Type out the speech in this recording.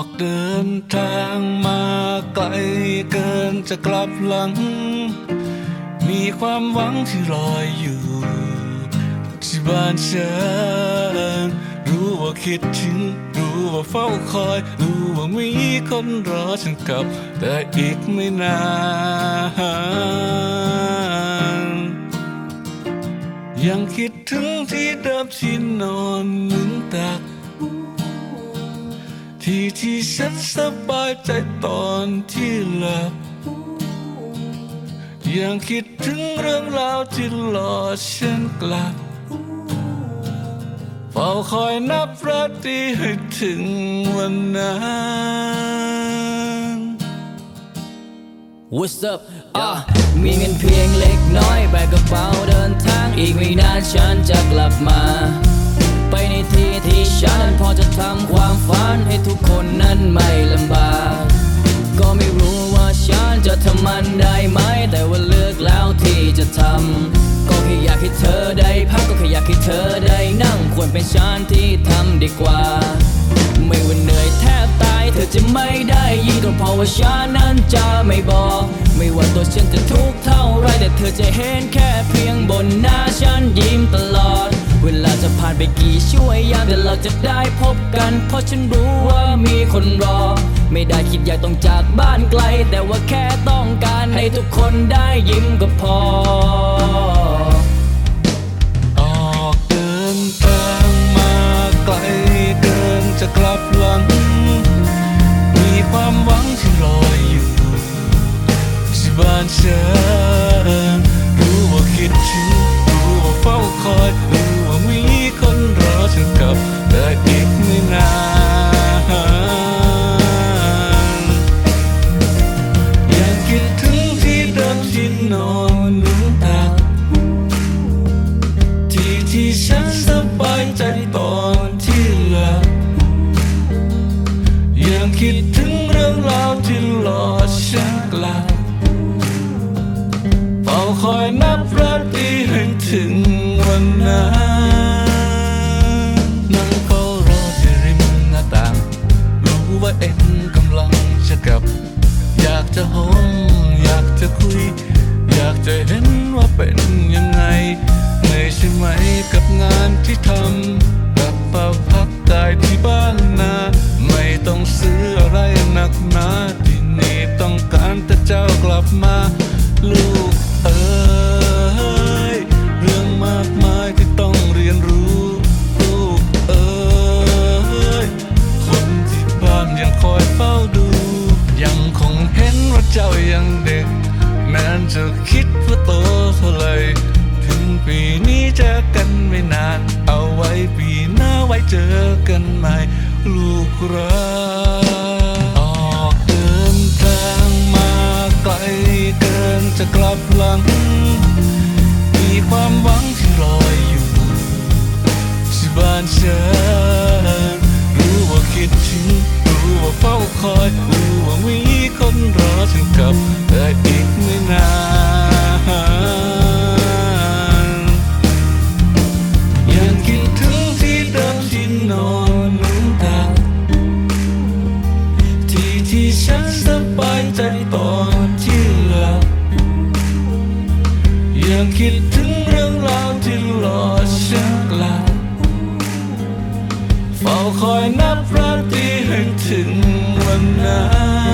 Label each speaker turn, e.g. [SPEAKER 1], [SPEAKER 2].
[SPEAKER 1] เดินทางมาไกลเกินจะกลับหลังมีความหวังที่รออยู่ที่บ้านฉันรู้ว่าคิดถึงรู้ว่าเฝ้าคอยรู้ว่ามีคนรอฉันกลับแต่อีกไม่นานยังคิดถึงที่เดิมที่นอนมุงตักที่ฉันสบายใจตอนที่หลับยังคิดถึงเรื่องราวที่รอฉันกลับเฝ้าคอยนับราตรีให้ถึงวันนั้น
[SPEAKER 2] What's up มีเงินเพียงเล็กน้อยแบกกระเป๋าเดินทางอีกไม่นานฉันจะกลับมาไปในที่ฉันนั้นพอจะทำความฝันให้ทุกคนนั้นไม่ลำบากก็ไม่รู้ว่าฉันจะทำมันได้ไหมแต่ว่าเลือกแล้วที่จะทำก็แค่อยากให้เธอได้พักก็แค่อยากให้เธอได้นั่งควรเป็นฉันที่ทำดีกว่าไม่ว่าเหนื่อยแทบตายเธอจะไม่ได้ยินก็เพราะว่าฉันนั้นจะไม่บอกไม่ว่าตัวฉันจะทุกข์เท่าไรแต่เธอจะเห็นแค่เพียงบนหน้าฉันยิ้มตลอดเวลาจะผ่านไปกี่ชั่วยามแต่เราจะได้พบกันเพราะฉันรู้ว่ามีคนรอไม่ได้คิดอยากต้องจากบ้านไกลแต่ว่าแค่ต้องการให้ทุกคนได้ยิ้มก็พอ
[SPEAKER 1] ออกเดินทางมาไกลเกินจะกลับหลังมีความหวังที่รออยู่ที่บ้านฉันรู้ว่าคิดถึงรู้ว่าเฝ้าคอยรู้ว่ามีคนรอฉันกลับแต่อีกไม่นานยังคิดถึงที่เดิมที่นอนนุงตักที่ฉันสบายใจตอนที่หลับยังคิดถึงเรื่องราวที่รอฉันกลับเฝ้าคอยนับราตรีให้ถึงวันนั้นนั่งเฝ้ารอที่ริมหน้าต่างรู้ว่าเอ็นกำลังจะกลับอยากจะห้องอยากจะคุยอยากจะเห็นว่าเป็นยังไงเหนื่อยใช่ไหมกับงานที่ทำกลับมาพักกายที่บ้านนาไม่ต้องซื้ออะไรหนักหนาที่นี่ต้องการแต่เจ้ากลับมาลูกเอ๋ยเรื่องมากมายที่ต้องเรียนรู้ลูกเอ๋ยคนที่บ้านยังคอยเฝ้าดูยังคงเห็นว่าเจ้ายังเด็กแม้จะคิดว่าโตเท่าไรถึงปีนี้เจอกันไม่นานเอาไว้ปีหน้าไว้เจอกันใหม่ลูกรักออกเดินทางมาไกลเกินจะกลับหลังมีความหวังที่รออยู่ที่บ้านฉันรู้ว่าคิดถึงรู้ว่าเฝ้าคอยรู้ว่ามีคนรอฉันกลับแต่อีกไม่นานยังคิดถึงที่เดิมที่นอนนุงตักที่ฉันสบายใจตอนที่หลับยังคิดถึงเรื่องราวที่รอฉันกลับเฝ้าคอยนับราตรีให้ถึงวันนั้น